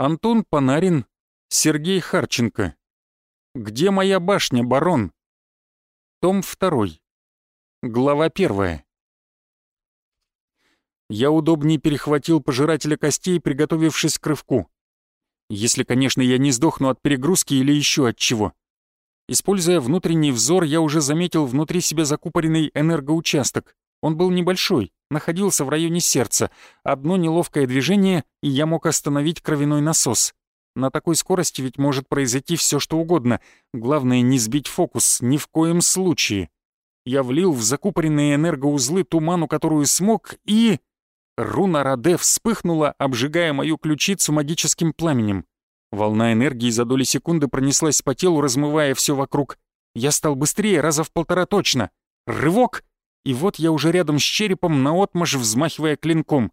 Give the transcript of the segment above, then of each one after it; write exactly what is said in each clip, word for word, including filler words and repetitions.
Антон Панарин, Сергей Харченко. Где моя башня, барон? Том второй. Глава первая. Я удобнее перехватил пожирателя костей, приготовившись к рывку. Если, конечно, я не сдохну от перегрузки или еще от чего. Используя внутренний взор, я уже заметил внутри себя закупоренный энергоучасток. Он был небольшой, находился в районе сердца. Одно неловкое движение, и я мог остановить кровяной насос. На такой скорости ведь может произойти все, что угодно. Главное, не сбить фокус, ни в коем случае. Я влил в закупоренные энергоузлы ту ману, которую смог, и... Руна Раде вспыхнула, обжигая мою ключицу магическим пламенем. Волна энергии за доли секунды пронеслась по телу, размывая все вокруг. Я стал быстрее, раза в полтора точно. Рывок! И вот я уже рядом с черепом, наотмашь взмахивая клинком.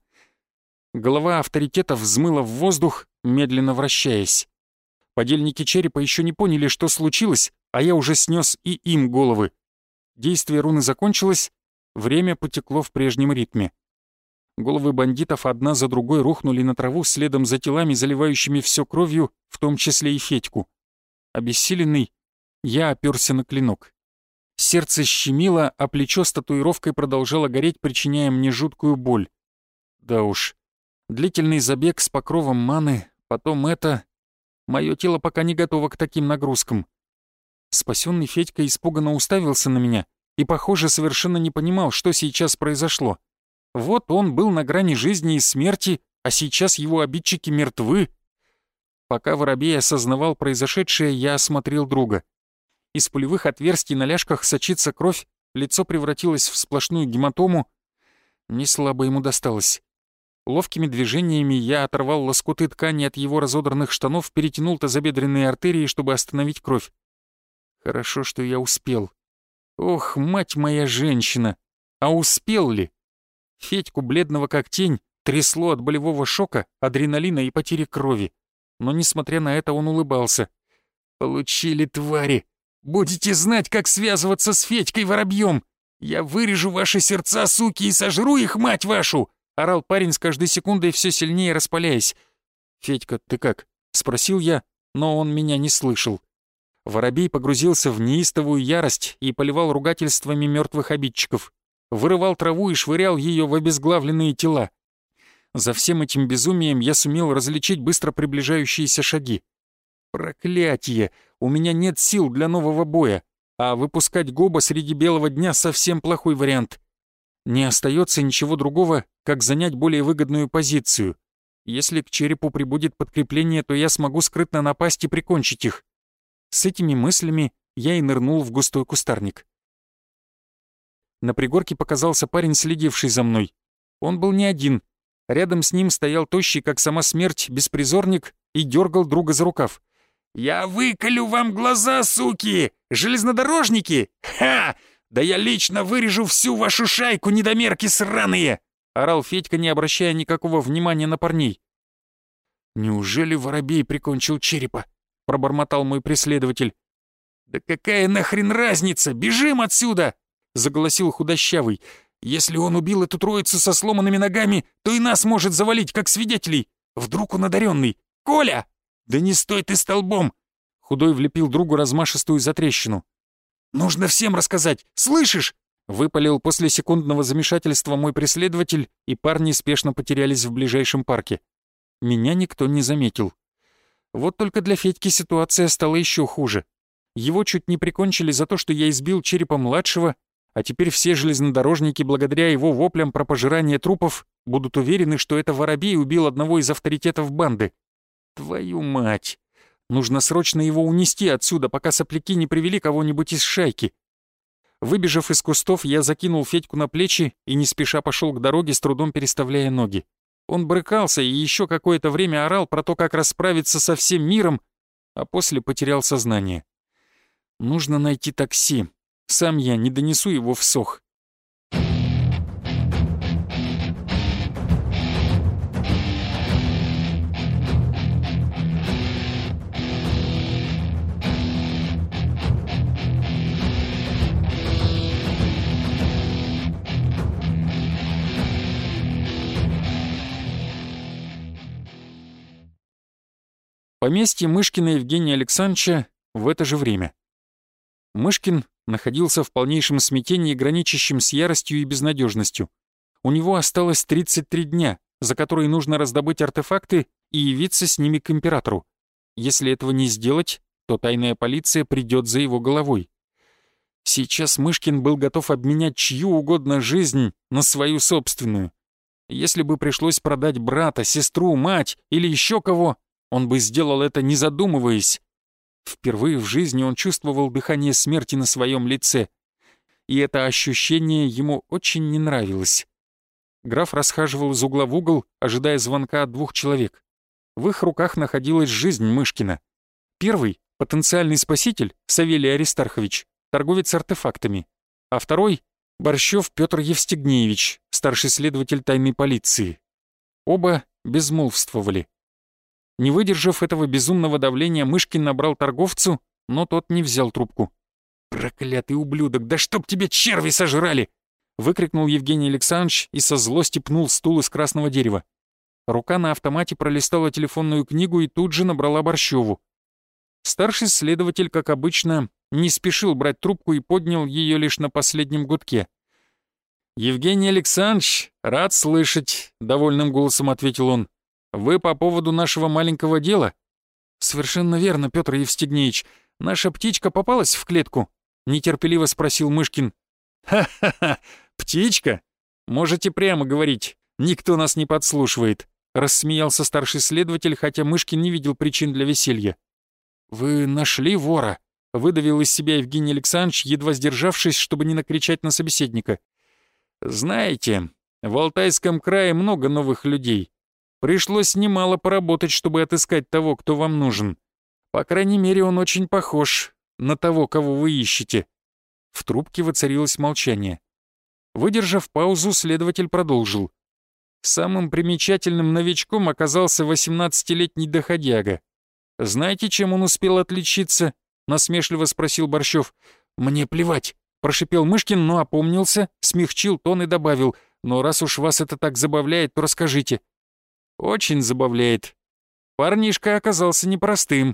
Голова авторитета взмыла в воздух, медленно вращаясь. Подельники черепа еще не поняли, что случилось, а я уже снес и им головы. Действие руны закончилось, время потекло в прежнем ритме. Головы бандитов одна за другой рухнули на траву следом за телами, заливающими все кровью, в том числе и Федьку. Обессиленный, я оперся на клинок. Сердце щемило, а плечо с татуировкой продолжало гореть, причиняя мне жуткую боль. Да уж, длительный забег с покровом маны, потом это... Мое тело пока не готово к таким нагрузкам. Спасенный Федька испуганно уставился на меня и, похоже, совершенно не понимал, что сейчас произошло. Вот он был на грани жизни и смерти, а сейчас его обидчики мертвы. Пока Воробей осознавал произошедшее, я осмотрел друга. Из пулевых отверстий на ляжках сочится кровь, лицо превратилось в сплошную гематому. Не слабо ему досталось. Ловкими движениями я оторвал лоскуты ткани от его разодранных штанов, перетянул тазобедренные артерии, чтобы остановить кровь. Хорошо, что я успел. Ох, мать моя женщина! А успел ли? Федьку, бледного как тень, трясло от болевого шока, адреналина и потери крови. Но, несмотря на это, он улыбался. «Получили, твари! Будете знать, как связываться с Федькой Воробьем! Я вырежу ваши сердца, суки, и сожру их, мать вашу!» — орал парень с каждой секундой, все сильнее распаляясь. «Федька, ты как?» — спросил я, но он меня не слышал. Воробей погрузился в неистовую ярость и поливал ругательствами мертвых обидчиков. Вырывал траву и швырял ее в обезглавленные тела. За всем этим безумием я сумел различить быстро приближающиеся шаги. Проклятие! У меня нет сил для нового боя, а выпускать Гоба среди белого дня совсем плохой вариант. Не остается ничего другого, как занять более выгодную позицию. Если к черепу прибудет подкрепление, то я смогу скрытно напасть и прикончить их. С этими мыслями я и нырнул в густой кустарник. На пригорке показался парень, следивший за мной. Он был не один. Рядом с ним стоял тощий, как сама смерть, беспризорник и дергал друга за рукав. «Я выколю вам глаза, суки! Железнодорожники! Ха! Да я лично вырежу всю вашу шайку, недомерки сраные!» — орал Федька, не обращая никакого внимания на парней. «Неужели Воробей прикончил черепа?» — пробормотал мой преследователь. «Да какая нахрен разница? Бежим отсюда!» — заголосил худощавый. «Если он убил эту троицу со сломанными ногами, то и нас может завалить, как свидетелей. Вдруг он одаренный. Коля! Да не стой ты столбом!» Худой влепил другу размашистую затрещину. «Нужно всем рассказать, слышишь?» — выпалил после секундного замешательства мой преследователь, и парни спешно потерялись в ближайшем парке. Меня никто не заметил. Вот только для Федьки ситуация стала еще хуже. Его чуть не прикончили за то, что я избил черепа младшего, а теперь все железнодорожники, благодаря его воплям про пожирание трупов, будут уверены, что это Воробей убил одного из авторитетов банды. Твою мать! Нужно срочно его унести отсюда, пока сопляки не привели кого-нибудь из шайки. Выбежав из кустов, я закинул Федьку на плечи и не спеша пошел к дороге, с трудом переставляя ноги. Он брыкался и еще какое-то время орал про то, как расправиться со всем миром, а после потерял сознание. Нужно найти такси. Сам я не донесу его в Сох. Поместье Мышкина Евгения Александровича в это же время. Мышкин находился в полнейшем смятении, граничащем с яростью и безнадежностью. У него осталось тридцать три дня, за которые нужно раздобыть артефакты и явиться с ними к императору. Если этого не сделать, то тайная полиция придет за его головой. Сейчас Мышкин был готов обменять чью угодно жизнь на свою собственную. Если бы пришлось продать брата, сестру, мать или еще кого, он бы сделал это, не задумываясь. Впервые в жизни он чувствовал дыхание смерти на своем лице, и это ощущение ему очень не нравилось. Граф расхаживал из угла в угол, ожидая звонка от двух человек. В их руках находилась жизнь Мышкина. Первый — потенциальный спаситель, Савелий Аристархович, торговец артефактами, а второй — Борщев Петр Евстигнеевич, старший следователь тайной полиции. Оба безмолвствовали. Не выдержав этого безумного давления, Мышкин набрал торговцу, но тот не взял трубку. «Проклятый ублюдок, да чтоб тебе черви сожрали!» — выкрикнул Евгений Александрович и со злости пнул стул из красного дерева. Рука на автомате пролистала телефонную книгу и тут же набрала Борщеву. Старший следователь, как обычно, не спешил брать трубку и поднял ее лишь на последнем гудке. «Евгений Александрович, рад слышать», — довольным голосом ответил он. «Вы по поводу нашего маленького дела?» «Совершенно верно, Петр Евстигнеевич. Наша птичка попалась в клетку?» — нетерпеливо спросил Мышкин. «Ха-ха-ха! Птичка? Можете прямо говорить. Никто нас не подслушивает», — рассмеялся старший следователь, хотя Мышкин не видел причин для веселья. «Вы нашли вора?» — выдавил из себя Евгений Александрович, едва сдержавшись, чтобы не накричать на собеседника. «Знаете, в Алтайском крае много новых людей. Пришлось немало поработать, чтобы отыскать того, кто вам нужен. По крайней мере, он очень похож на того, кого вы ищете». В трубке воцарилось молчание. Выдержав паузу, следователь продолжил. Самым примечательным новичком оказался восемнадцатилетний доходяга. «Знаете, чем он успел отличиться?» — насмешливо спросил Борщев. «Мне плевать», — прошипел Мышкин, но опомнился, смягчил тон и добавил. «Но раз уж вас это так забавляет, то расскажите». «Очень забавляет. Парнишка оказался непростым.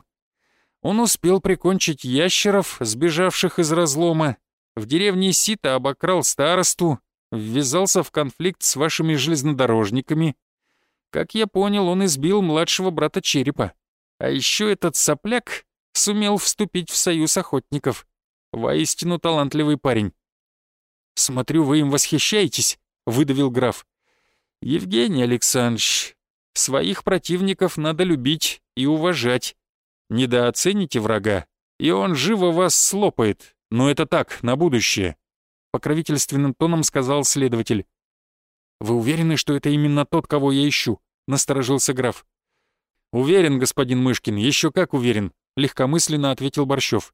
Он успел прикончить ящеров, сбежавших из разлома, в деревне Сита обокрал старосту, ввязался в конфликт с вашими железнодорожниками. Как я понял, он избил младшего брата Черепа. А еще этот сопляк сумел вступить в союз охотников. Воистину талантливый парень». «Смотрю, вы им восхищаетесь», — выдавил граф. «Евгений Александрович, своих противников надо любить и уважать. Недооцените врага, и он живо вас слопает, но это так, на будущее», — покровительственным тоном сказал следователь. «Вы уверены, что это именно тот, кого я ищу?» — насторожился граф. «Уверен, господин Мышкин, еще как уверен», — легкомысленно ответил Борщев.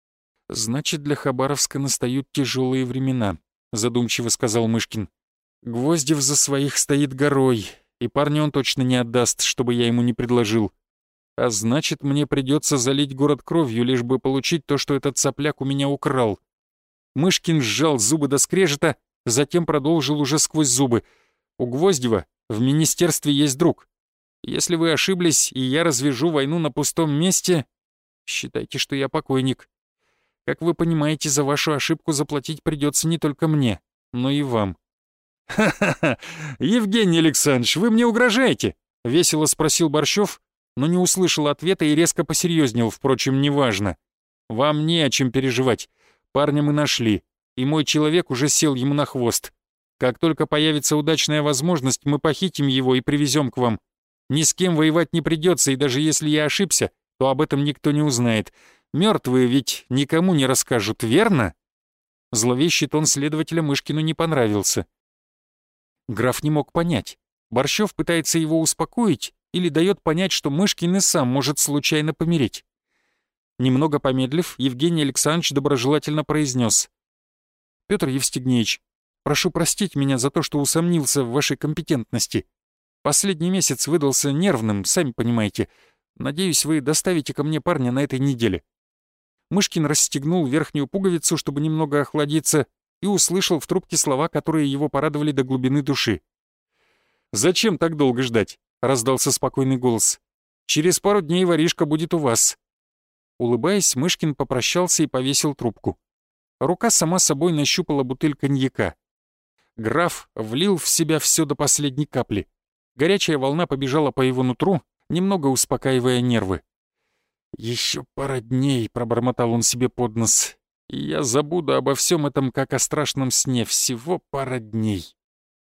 «Значит, для Хабаровска настают тяжелые времена», — задумчиво сказал Мышкин. «Гвоздев за своих стоит горой, и парня он точно не отдаст, чтобы я ему не предложил. А значит, мне придется залить город кровью, лишь бы получить то, что этот сопляк у меня украл». Мышкин сжал зубы до скрежета, затем продолжил уже сквозь зубы. «У Гвоздева в министерстве есть друг. Если вы ошиблись, и я развяжу войну на пустом месте, считайте, что я покойник. Как вы понимаете, за вашу ошибку заплатить придется не только мне, но и вам». «Ха-ха-ха! Евгений Александрович, вы мне угрожаете?» — весело спросил Борщев, но не услышал ответа и резко посерьезнел, впрочем, неважно. «Вам не о чем переживать. Парня мы нашли, и мой человек уже сел ему на хвост. Как только появится удачная возможность, мы похитим его и привезем к вам. Ни с кем воевать не придется, и даже если я ошибся, то об этом никто не узнает. Мертвые ведь никому не расскажут, верно?» Зловещий тон следователя Мышкину не понравился. Граф не мог понять, Борщев пытается его успокоить или дает понять, что Мышкин и сам может случайно помереть. Немного помедлив, Евгений Александрович доброжелательно произнес: «Петр Евстигнеевич, прошу простить меня за то, что усомнился в вашей компетентности. Последний месяц выдался нервным, сами понимаете. Надеюсь, вы доставите ко мне парня на этой неделе». Мышкин расстегнул верхнюю пуговицу, чтобы немного охладиться, и услышал в трубке слова, которые его порадовали до глубины души. «Зачем так долго ждать?» — раздался спокойный голос. Через пару дней воришка будет у вас». Улыбаясь, Мышкин попрощался и повесил трубку. Рука сама собой нащупала бутыль коньяка. Граф влил в себя все до последней капли. Горячая волна побежала по его нутру, немного успокаивая нервы. «Еще пара дней», — пробормотал он себе под нос, — «и я забуду обо всем этом, как о страшном сне. Всего пара дней».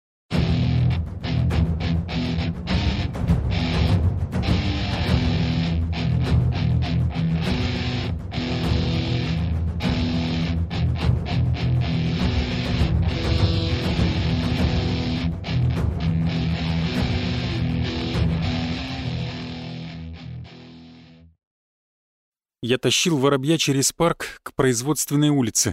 Я тащил воробья через парк к производственной улице.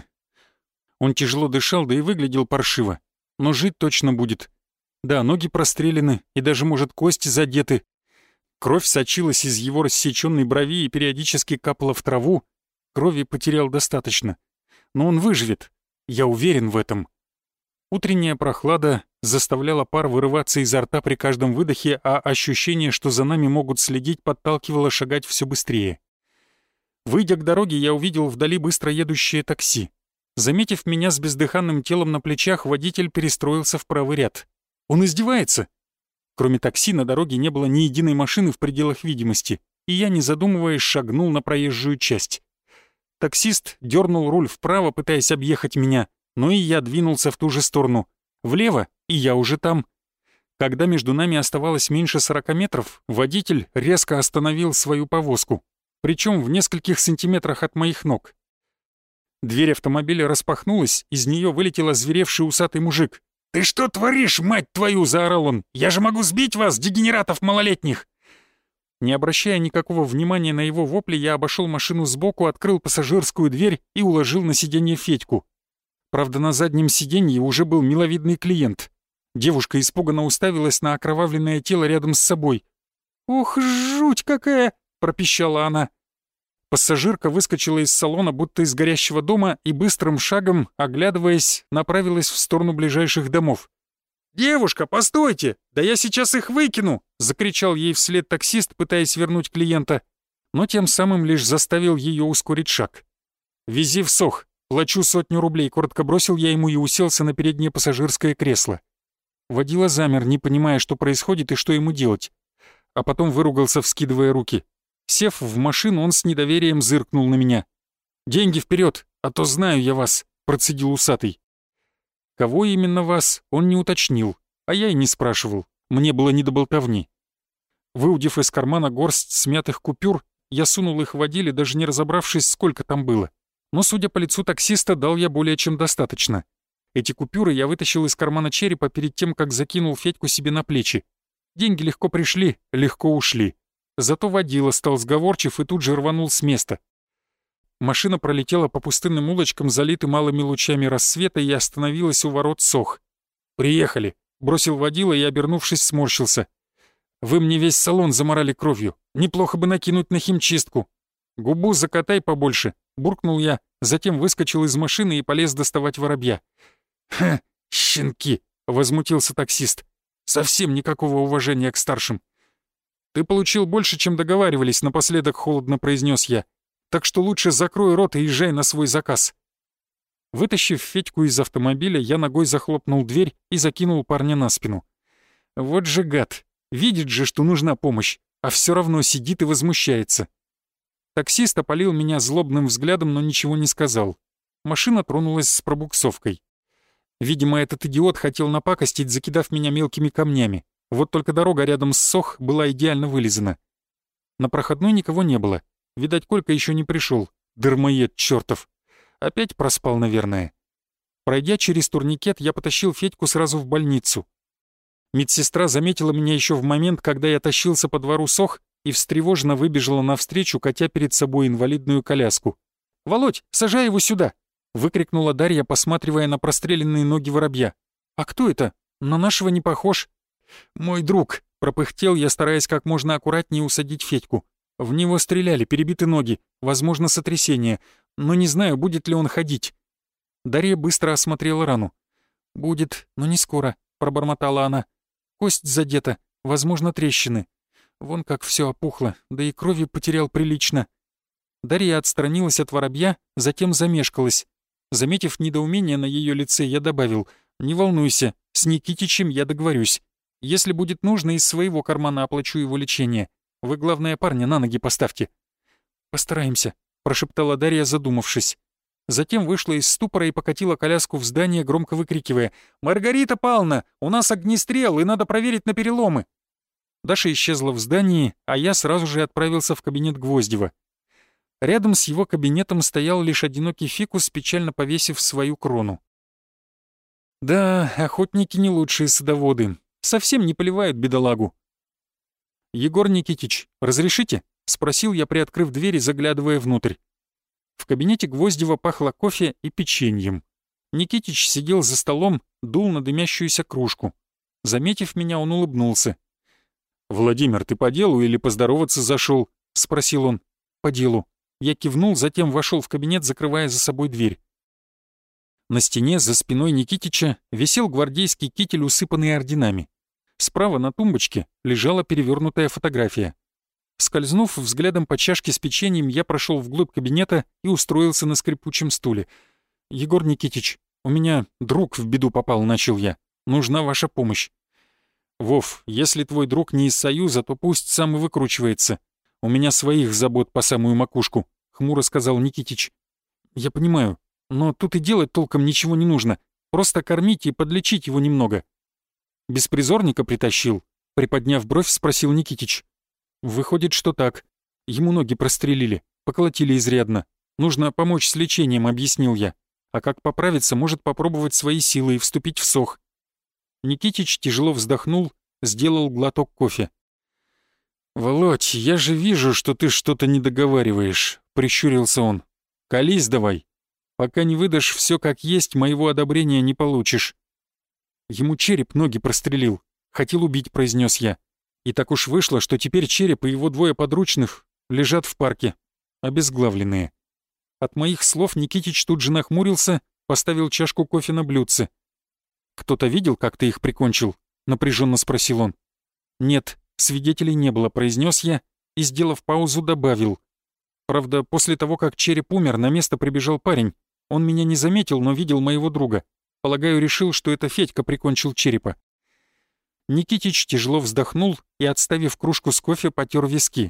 Он тяжело дышал, да и выглядел паршиво. Но жить точно будет. Да, ноги прострелены, и даже, может, кости задеты. Кровь сочилась из его рассеченной брови и периодически капала в траву. Крови потерял достаточно. Но он выживет. Я уверен в этом. Утренняя прохлада заставляла пар вырываться изо рта при каждом выдохе, а ощущение, что за нами могут следить, подталкивало шагать все быстрее. Выйдя к дороге, я увидел вдали быстро едущее такси. Заметив меня с бездыханным телом на плечах, водитель перестроился в правый ряд. Он издевается? Кроме такси на дороге не было ни единой машины в пределах видимости, и я, не задумываясь, шагнул на проезжую часть. Таксист дернул руль вправо, пытаясь объехать меня, но и я двинулся в ту же сторону. Влево, и я уже там. Когда между нами оставалось меньше сорока метров, водитель резко остановил свою повозку. Причем в нескольких сантиметрах от моих ног. Дверь автомобиля распахнулась, из нее вылетел озверевший усатый мужик. «Ты что творишь, мать твою?» — заорал он. «Я же могу сбить вас, дегенератов малолетних!» Не обращая никакого внимания на его вопли, я обошел машину сбоку, открыл пассажирскую дверь и уложил на сиденье Федьку. Правда, на заднем сиденье уже был миловидный клиент. Девушка испуганно уставилась на окровавленное тело рядом с собой. «Ох, жуть какая!» — пропищала она. Пассажирка выскочила из салона, будто из горящего дома, и быстрым шагом, оглядываясь, направилась в сторону ближайших домов. «Девушка, постойте! Да я сейчас их выкину!» — закричал ей вслед таксист, пытаясь вернуть клиента, но тем самым лишь заставил ее ускорить шаг. «Вези в Сох, плачу сотню рублей», — коротко бросил я ему и уселся на переднее пассажирское кресло. Водила замер, не понимая, что происходит и что ему делать, а потом выругался, вскидывая руки. Сев в машину, он с недоверием зыркнул на меня. «Деньги вперед, а то знаю я вас», — процедил усатый. Кого именно вас, он не уточнил, а я и не спрашивал, мне было не до болтовни. Выудив из кармана горсть смятых купюр, я сунул их водиле, даже не разобравшись, сколько там было. Но, судя по лицу таксиста, дал я более чем достаточно. Эти купюры я вытащил из кармана черепа перед тем, как закинул Федьку себе на плечи. Деньги легко пришли, легко ушли. Зато водила стал сговорчив и тут же рванул с места. Машина пролетела по пустынным улочкам, залитым малыми лучами рассвета, и остановилась у ворот Сох. «Приехали», — бросил водила и, обернувшись, сморщился. «Вы мне весь салон заморали кровью. Неплохо бы накинуть на химчистку». «Губу закатай побольше», — буркнул я, затем выскочил из машины и полез доставать воробья. «Ха, щенки», — возмутился таксист. «Совсем никакого уважения к старшим». «Ты получил больше, чем договаривались», — напоследок холодно произнес я. «Так что лучше закрой рот и езжай на свой заказ». Вытащив Федьку из автомобиля, я ногой захлопнул дверь и закинул парня на спину. Вот же гад, видит же, что нужна помощь, а все равно сидит и возмущается. Таксист опалил меня злобным взглядом, но ничего не сказал. Машина тронулась с пробуксовкой. Видимо, этот идиот хотел напакостить, закидав меня мелкими камнями. Вот только дорога рядом с Сох была идеально вылизана. На проходной никого не было. Видать, Колька еще не пришел. Дармоед чертов. Опять проспал, наверное. Пройдя через турникет, я потащил Федьку сразу в больницу. Медсестра заметила меня еще в момент, когда я тащился по двору Сох, и встревоженно выбежала навстречу, катя перед собой инвалидную коляску. «Володь, сажай его сюда!» — выкрикнула Дарья, посматривая на простреленные ноги воробья. «А кто это? На нашего не похож». «Мой друг», — пропыхтел я, стараясь как можно аккуратнее усадить Федьку. «В него стреляли, перебиты ноги, возможно, сотрясение, но не знаю, будет ли он ходить». Дарья быстро осмотрела рану. «Будет, но не скоро», — пробормотала она. «Кость задета, возможно, трещины. Вон как все опухло, да и крови потерял прилично». Дарья отстранилась от воробья, затем замешкалась. Заметив недоумение на ее лице, я добавил: «Не волнуйся, с Никитичем я договорюсь. Если будет нужно, из своего кармана оплачу его лечение. Вы, главное, парня на ноги поставьте». «Постараемся», — прошептала Дарья, задумавшись. Затем вышла из ступора и покатила коляску в здание, громко выкрикивая: «Маргарита Павловна, у нас огнестрел, и надо проверить на переломы!» Даша исчезла в здании, а я сразу же отправился в кабинет Гвоздева. Рядом с его кабинетом стоял лишь одинокий фикус, печально повесив свою крону. Да, охотники не лучшие садоводы. Совсем не поливают бедолагу. «Егор Никитич, разрешите?» — спросил я, приоткрыв дверь и заглядывая внутрь. В кабинете Гвоздева пахло кофе и печеньем. Никитич сидел за столом, дул на дымящуюся кружку. Заметив меня, он улыбнулся. «Владимир, ты по делу или поздороваться зашел?» — спросил он. «По делу». Я кивнул, затем вошел в кабинет, закрывая за собой дверь. На стене за спиной Никитича висел гвардейский китель, усыпанный орденами. Справа на тумбочке лежала перевернутая фотография. Скользнув взглядом по чашке с печеньем, я прошел вглубь кабинета и устроился на скрипучем стуле. «Егор Никитич, у меня друг в беду попал», — начал я. «Нужна ваша помощь». «Вов, если твой друг не из Союза, то пусть сам и выкручивается. У меня своих забот по самую макушку», — хмуро сказал Никитич. «Я понимаю, но тут и делать толком ничего не нужно. Просто кормить и подлечить его немного». «Беспризорника притащил?» — приподняв бровь, спросил Никитич. «Выходит, что так. Ему ноги прострелили, поколотили изрядно. Нужно помочь с лечением», — объяснил я. «А как поправиться, может попробовать свои силы и вступить в сох». Никитич тяжело вздохнул, сделал глоток кофе. «Володь, я же вижу, что ты что-то не договариваешь», — прищурился он. «Колись давай. Пока не выдашь все как есть, моего одобрения не получишь». «Ему череп ноги прострелил. Хотел убить», — произнес я. «И так уж вышло, что теперь череп и его двое подручных лежат в парке, обезглавленные». От моих слов Никитич тут же нахмурился, поставил чашку кофе на блюдце. «Кто-то видел, как ты их прикончил?» — напряженно спросил он. «Нет, свидетелей не было», — произнес я и, сделав паузу, добавил. «Правда, после того, как череп умер, на место прибежал парень. Он меня не заметил, но видел моего друга. Полагаю, решил, что это Федька прикончил черепа». Никитич тяжело вздохнул и, отставив кружку с кофе, потер виски.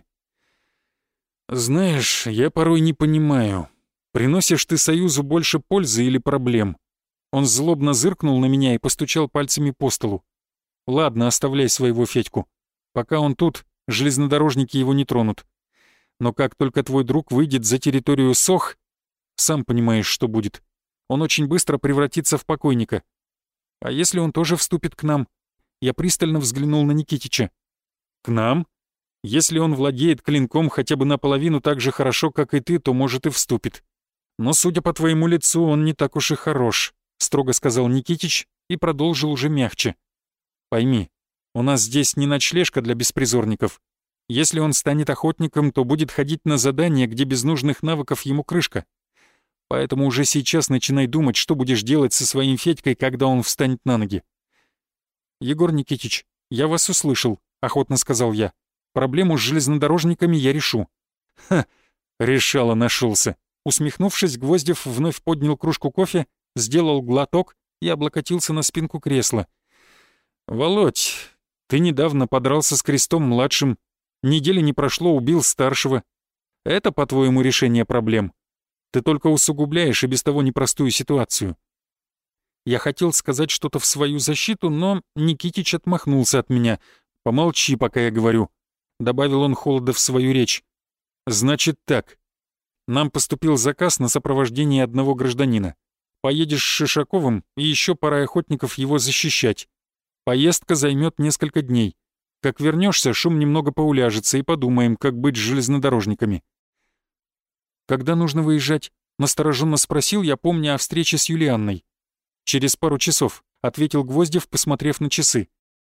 «Знаешь, я порой не понимаю, приносишь ты Союзу больше пользы или проблем?» Он злобно зыркнул на меня и постучал пальцами по столу. «Ладно, оставляй своего Федьку. Пока он тут, железнодорожники его не тронут. Но как только твой друг выйдет за территорию Сох, сам понимаешь, что будет. Он очень быстро превратится в покойника. А если он тоже вступит к нам?» Я пристально взглянул на Никитича. «К нам? Если он владеет клинком хотя бы наполовину так же хорошо, как и ты, то, может, и вступит. Но, судя по твоему лицу, он не так уж и хорош», — строго сказал Никитич и продолжил уже мягче. «Пойми, у нас здесь не ночлежка для беспризорников. Если он станет охотником, то будет ходить на задания, где без нужных навыков ему крышка. Поэтому уже сейчас начинай думать, что будешь делать со своим Федькой, когда он встанет на ноги». «Егор Никитич, я вас услышал», — охотно сказал я. «Проблему с железнодорожниками я решу». «Ха, решало нашелся. Усмехнувшись, Гвоздев вновь поднял кружку кофе, сделал глоток и облокотился на спинку кресла. «Володь, ты недавно подрался с Крестом-младшим, недели не прошло, убил старшего. Это, по-твоему, решение проблем? Ты только усугубляешь и без того непростую ситуацию». Я хотел сказать что-то в свою защиту, но Никитич отмахнулся от меня. «Помолчи, пока я говорю», — добавил он холодно в свою речь. «Значит так. Нам поступил заказ на сопровождение одного гражданина. Поедешь с Шишаковым, и еще пара охотников его защищать. Поездка займет несколько дней. Как вернешься, шум немного поуляжется, и подумаем, как быть с железнодорожниками». «Когда нужно выезжать?» — настороженно спросил я, помня о встрече с Юлианной. «Через пару часов», — ответил Гвоздев, посмотрев на часы.